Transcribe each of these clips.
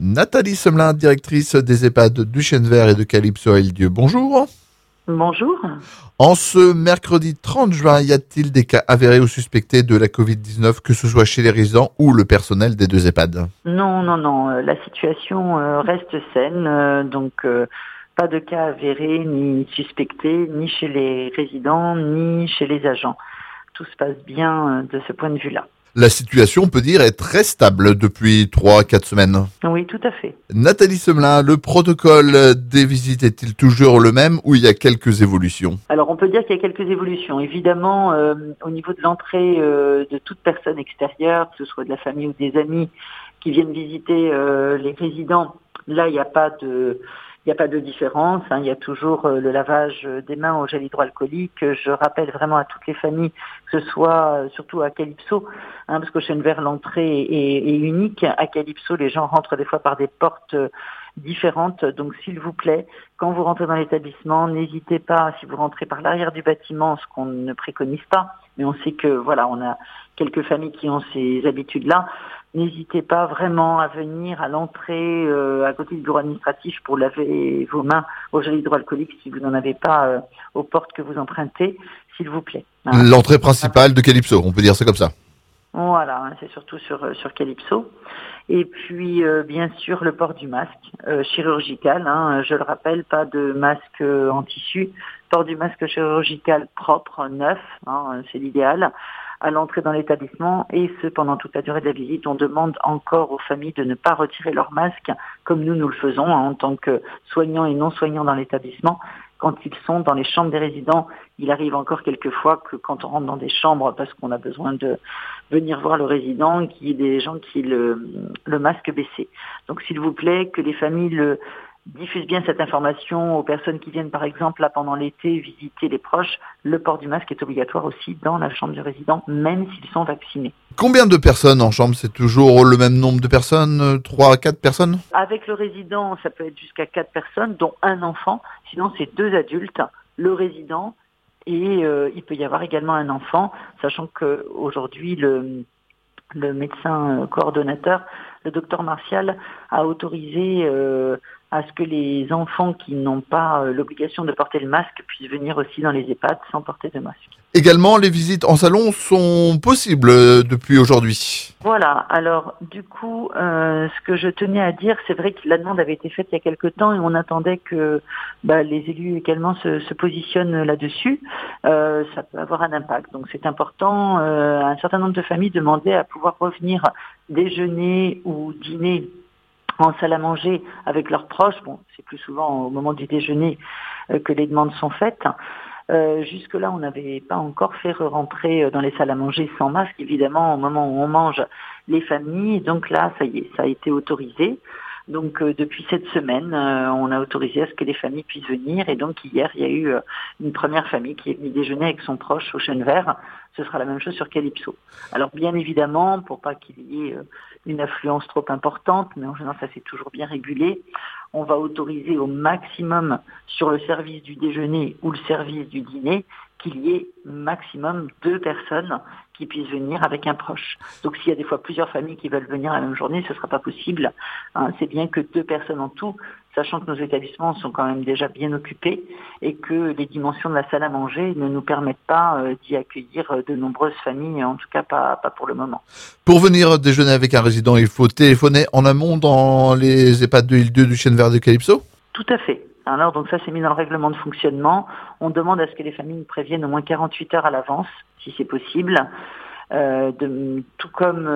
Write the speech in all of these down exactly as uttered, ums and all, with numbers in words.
Nathalie Semelin, directrice des EHPAD du Chêne Vert et de Calypso à Île-Dieu. Bonjour. Bonjour. En ce mercredi trente juin, y a-t-il des cas avérés ou suspectés de la covid dix-neuf, que ce soit chez les résidents ou le personnel des deux EHPAD? Non, non, non. euh, La situation euh, reste saine, euh, donc euh, pas de cas avérés ni suspectés, ni chez les résidents, ni chez les agents. Tout se passe bien euh, de ce point de vue-là. La situation, on peut dire, est très stable depuis trois à quatre semaines. Oui, tout à fait. Nathalie Semelin, le protocole des visites est-il toujours le même ou il y a quelques évolutions? Alors on peut dire qu'il y a quelques évolutions. Évidemment, euh, au niveau de l'entrée euh, de toute personne extérieure, que ce soit de la famille ou des amis qui viennent visiter euh, les résidents, là il n'y a pas de il n'y a pas de différence. Hein. Il y a toujours euh, le lavage des mains au gel hydroalcoolique. Je rappelle vraiment à toutes les familles, que ce soit euh, surtout à Calypso, hein, parce qu'au Chêne Vert l'entrée est, est unique. À Calypso, les gens rentrent des fois par des portes euh, différentes. Donc s'il vous plaît, quand vous rentrez dans l'établissement, n'hésitez pas, si vous rentrez par l'arrière du bâtiment, ce qu'on ne préconise pas, mais on sait que voilà, on a quelques familles qui ont ces habitudes-là, n'hésitez pas vraiment à venir à l'entrée euh, à côté du bureau administratif pour laver vos mains au gel hydroalcoolique si vous n'en avez pas euh, aux portes que vous empruntez, s'il vous plaît. Hein. L'entrée principale de Calypso, on peut dire ça comme ça. Voilà, hein, c'est surtout sur, sur Calypso. Et puis, euh, bien sûr, le port du masque euh, chirurgical. Hein, je le rappelle, pas de masque euh, en tissu. Port du masque chirurgical propre, neuf, hein, c'est l'idéal, à l'entrée dans l'établissement. Et ce, pendant toute la durée de la visite, on demande encore aux familles de ne pas retirer leur masque, comme nous, nous le faisons hein, en tant que soignants et non-soignants dans l'établissement. Quand ils sont dans les chambres des résidents, il arrive encore quelquefois que quand on rentre dans des chambres, parce qu'on a besoin de venir voir le résident, qu'il y ait des gens qui le, le masque baissé. Donc s'il vous plaît, que les familles le, diffusent bien cette information aux personnes qui viennent par exemple là pendant l'été visiter les proches. Le port du masque est obligatoire aussi dans la chambre du résident, même s'ils sont vaccinés. Combien de personnes en chambre? C'est toujours le même nombre de personnes? trois à quatre personnes? Avec le résident, ça peut être jusqu'à quatre personnes, dont un enfant. Sinon, c'est deux adultes, le résident, et euh, il peut y avoir également un enfant, sachant qu'aujourd'hui, le, le médecin coordonnateur, le docteur Martial, a autorisé euh, à ce que les enfants qui n'ont pas euh, l'obligation de porter le masque puissent venir aussi dans les EHPAD sans porter de masque. Également, les visites en salon sont possibles euh, depuis aujourd'hui. Voilà, alors du coup, euh, ce que je tenais à dire, c'est vrai que la demande avait été faite il y a quelque temps et on attendait que bah, les élus également se, se positionnent là-dessus. Euh, ça peut avoir un impact, donc c'est important. Euh, un certain nombre de familles demandaient à pouvoir revenir déjeuner ou dîner en salle à manger avec leurs proches. Bon, c'est plus souvent au moment du déjeuner euh, que les demandes sont faites. Euh, jusque-là, on n'avait pas encore fait rentrer dans les salles à manger sans masque, évidemment, au moment où on mange les familles. Donc là, ça y est, ça a été autorisé. Donc euh, depuis cette semaine, euh, on a autorisé à ce que les familles puissent venir. Et donc hier, il y a eu euh, une première famille qui est venue déjeuner avec son proche au Chêne Vert. Ce sera la même chose sur Calypso. Alors bien évidemment, pour pas qu'il y ait euh, une affluence trop importante, mais en général ça c'est toujours bien régulé, on va autoriser au maximum sur le service du déjeuner ou le service du dîner qu'il y ait maximum deux personnes qui puissent venir avec un proche. Donc s'il y a des fois plusieurs familles qui veulent venir la même journée, ce ne sera pas possible. Hein, c'est bien que deux personnes en tout, sachant que nos établissements sont quand même déjà bien occupés et que les dimensions de la salle à manger ne nous permettent pas euh, d'y accueillir de nombreuses familles, en tout cas pas, pas pour le moment. Pour venir déjeuner avec un résident, il faut téléphoner en amont dans les EHPAD de Île-Dieu du Chêne Vert de Calypso? Tout à fait. Alors donc ça c'est mis dans le règlement de fonctionnement. On demande à ce que les familles nous préviennent au moins quarante-huit heures à l'avance, si c'est possible. Euh, de, tout comme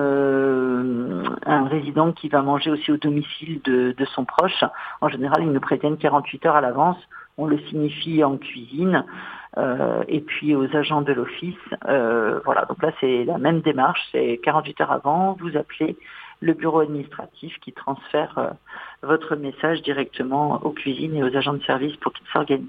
euh, un résident qui va manger aussi au domicile de, de son proche. En général, ils nous préviennent quarante-huit heures à l'avance. On le signifie en cuisine euh, et puis aux agents de l'office. Euh, voilà, donc là c'est la même démarche, c'est quarante-huit heures avant, vous appelez le bureau administratif qui transfère euh, votre message directement aux cuisines et aux agents de service pour qu'ils s'organisent.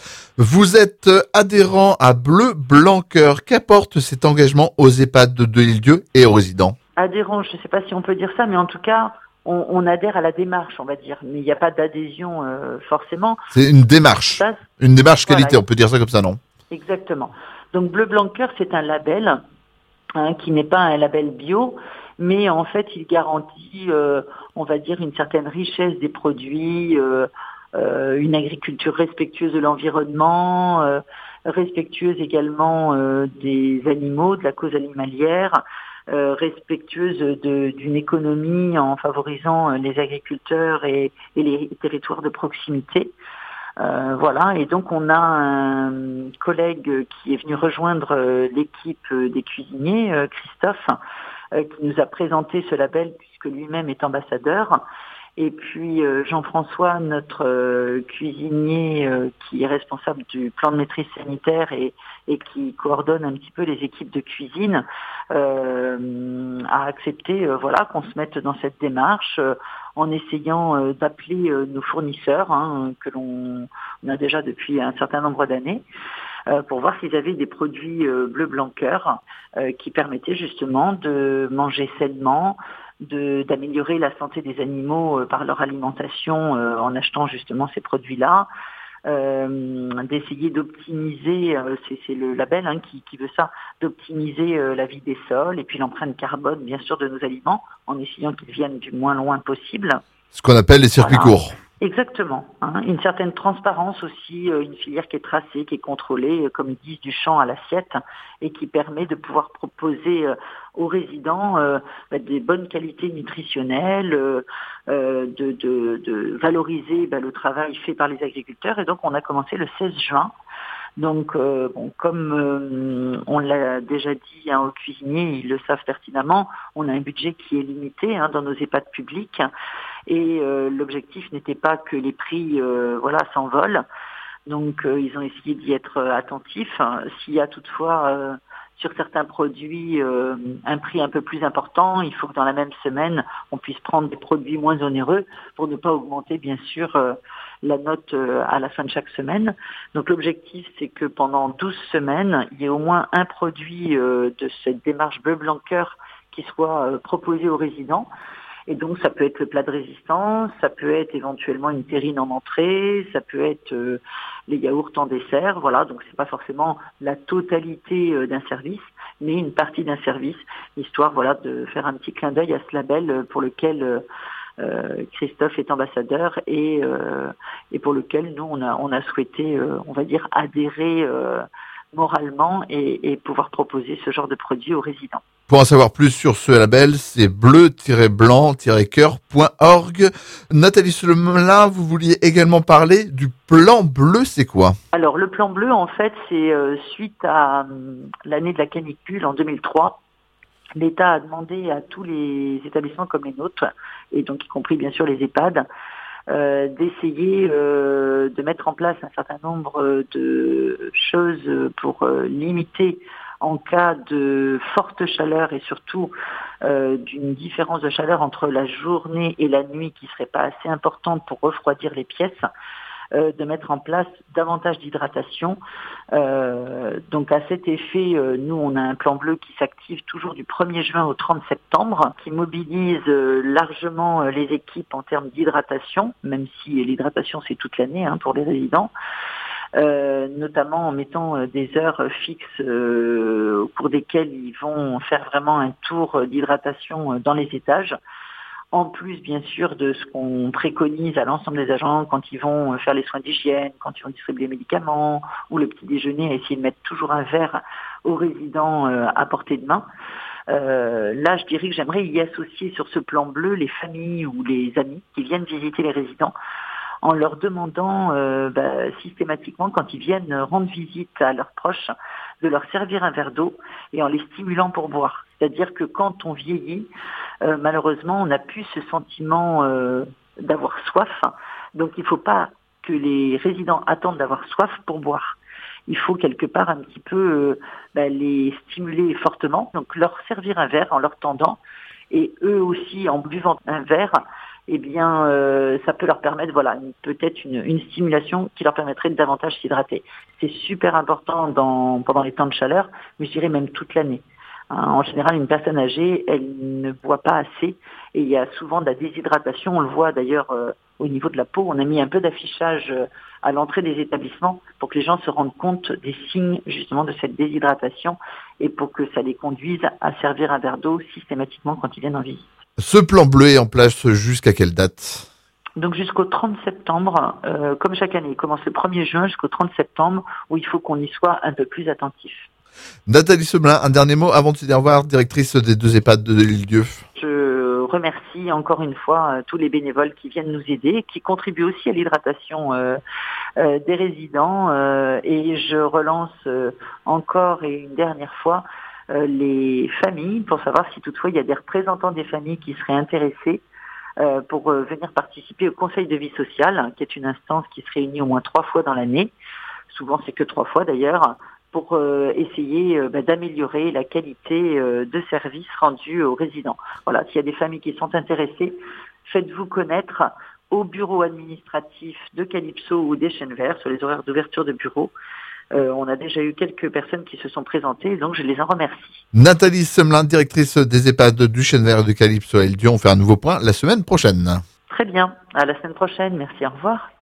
Vous êtes adhérent à Bleu Blanc Cœur. Qu'apporte cet engagement aux EHPAD de Île-Dieu et aux résidents? Adhérent, je ne sais pas si on peut dire ça, mais en tout cas, on, on adhère à la démarche, on va dire. Mais il n'y a pas d'adhésion euh, forcément. C'est une démarche. Ça, une démarche qualité, voilà. On peut dire ça comme ça, non? Exactement. Donc Bleu Blanc Cœur, c'est un label hein, qui n'est pas un label bio, mais en fait, il garantit euh, on va dire, une certaine richesse des produits, euh, euh, une agriculture respectueuse de l'environnement, euh, respectueuse également euh, des animaux, de la cause animalière, euh, respectueuse de, d'une économie en favorisant les agriculteurs et, et les territoires de proximité. Euh, voilà, et donc on a un collègue qui est venu rejoindre l'équipe des cuisiniers, Christophe, qui nous a présenté ce label puisque lui-même est ambassadeur. Et puis euh, Jean-François, notre euh, cuisinier euh, qui est responsable du plan de maîtrise sanitaire et, et qui coordonne un petit peu les équipes de cuisine, euh, a accepté euh, voilà, qu'on se mette dans cette démarche euh, en essayant euh, d'appeler euh, nos fournisseurs, hein, que l'on on a déjà depuis un certain nombre d'années, euh, pour voir s'ils avaient des produits euh, bleu blanc cœur euh, qui permettaient justement de manger sainement, De, d'améliorer la santé des animaux euh, par leur alimentation euh, en achetant justement ces produits-là, euh, d'essayer d'optimiser, euh, c'est, c'est le label hein, qui, qui veut ça, d'optimiser euh, la vie des sols et puis l'empreinte carbone bien sûr de nos aliments en essayant qu'ils viennent du moins loin possible. Ce qu'on appelle les circuits Voilà. courts. Exactement. Hein. Une certaine transparence aussi, euh, une filière qui est tracée, qui est contrôlée, euh, comme ils disent, du champ à l'assiette, et qui permet de pouvoir proposer euh, aux résidents euh, bah, des bonnes qualités nutritionnelles, euh, euh, de, de, de valoriser bah, le travail fait par les agriculteurs. Et donc on a commencé le seize juin. Donc, euh, bon, comme euh, on l'a déjà dit hein, aux cuisiniers, ils le savent pertinemment, on a un budget qui est limité hein, dans nos EHPAD publics et euh, l'objectif n'était pas que les prix euh, voilà, s'envolent. Donc, euh, ils ont essayé d'y être euh, attentifs. S'il y a toutefois euh, sur certains produits euh, un prix un peu plus important, il faut que dans la même semaine, on puisse prendre des produits moins onéreux pour ne pas augmenter, bien sûr, euh, la note euh, à la fin de chaque semaine. Donc l'objectif, c'est que pendant douze semaines, il y ait au moins un produit euh, de cette démarche bleu blanc cœur qui soit euh, proposé aux résidents. Et donc ça peut être le plat de résistance, ça peut être éventuellement une terrine en entrée, ça peut être euh, les yaourts en dessert, voilà, donc c'est pas forcément la totalité euh, d'un service, mais une partie d'un service, histoire voilà de faire un petit clin d'œil à ce label pour lequel euh, euh, Christophe est ambassadeur et euh, et pour lequel nous on a on a souhaité euh, on va dire adhérer euh, moralement et, et pouvoir proposer ce genre de produit aux résidents. Pour en savoir plus sur ce label, c'est bleu blanc cœur point org. Nathalie Selemelin, vous vouliez également parler du plan bleu, c'est quoi? Alors le plan bleu, en fait, c'est euh, suite à euh, l'année de la canicule en deux mille trois. L'État a demandé à tous les établissements comme les nôtres, et donc y compris bien sûr les EHPAD, euh, d'essayer euh, de mettre en place un certain nombre de choses pour euh, limiter en cas de forte chaleur et surtout euh, d'une différence de chaleur entre la journée et la nuit qui ne serait pas assez importante pour refroidir les pièces, euh, de mettre en place davantage d'hydratation. Euh, donc à cet effet, euh, nous on a un plan bleu qui s'active toujours du premier juin au trente septembre, qui mobilise euh, largement les équipes en termes d'hydratation, même si l'hydratation c'est toute l'année hein, pour les résidents. Euh, notamment en mettant euh, des heures fixes euh, au cours desquelles ils vont faire vraiment un tour d'hydratation euh, dans les étages. En plus, bien sûr, de ce qu'on préconise à l'ensemble des agents quand ils vont faire les soins d'hygiène, quand ils vont distribuer les médicaments ou le petit déjeuner, à essayer de mettre toujours un verre aux résidents euh, à portée de main. Euh, là, je dirais que j'aimerais y associer sur ce plan bleu les familles ou les amis qui viennent visiter les résidents, en leur demandant euh, bah, systématiquement, quand ils viennent rendre visite à leurs proches, de leur servir un verre d'eau et en les stimulant pour boire. C'est-à-dire que quand on vieillit, euh, malheureusement, on n'a plus ce sentiment euh, d'avoir soif. Donc il ne faut pas que les résidents attendent d'avoir soif pour boire. Il faut quelque part un petit peu euh, bah, les stimuler fortement, donc leur servir un verre en leur tendant, et eux aussi en buvant un verre, eh bien, euh, ça peut leur permettre, voilà, peut-être une, une stimulation qui leur permettrait de davantage s'hydrater. C'est super important dans, pendant les temps de chaleur, mais je dirais même toute l'année. Hein, en général, une personne âgée, elle ne boit pas assez et il y a souvent de la déshydratation. On le voit d'ailleurs euh, au niveau de la peau. On a mis un peu d'affichage euh, à l'entrée des établissements pour que les gens se rendent compte des signes justement de cette déshydratation et pour que ça les conduise à servir un verre d'eau systématiquement quand ils viennent en visite. Ce plan bleu est en place jusqu'à quelle date? Donc jusqu'au trente septembre, euh, comme chaque année, il commence le premier juin jusqu'au trente septembre, où il faut qu'on y soit un peu plus attentif. Nathalie Semelin, un dernier mot avant de se dire au revoir, directrice des deux EHPAD de l'Île-Dieu. Je remercie encore une fois euh, tous les bénévoles qui viennent nous aider, qui contribuent aussi à l'hydratation euh, euh, des résidents. Euh, et je relance euh, encore et une dernière fois euh, les familles pour savoir si toutefois il y a des représentants des familles qui seraient intéressés euh, pour euh, venir participer au Conseil de vie sociale, qui est une instance qui se réunit au moins trois fois dans l'année. Souvent c'est que trois fois d'ailleurs, pour euh, essayer euh, bah, d'améliorer la qualité euh, de services rendus aux résidents. Voilà, s'il y a des familles qui sont intéressées, faites-vous connaître au bureau administratif de Calypso ou des Chênes Verts sur les horaires d'ouverture de bureau. Euh, on a déjà eu quelques personnes qui se sont présentées, donc je les en remercie. Nathalie Semelin, directrice des EHPAD du Chêne Vert et de Calypso à l'Île-Dieu. On fait un nouveau point la semaine prochaine. Très bien, à la semaine prochaine, merci, au revoir.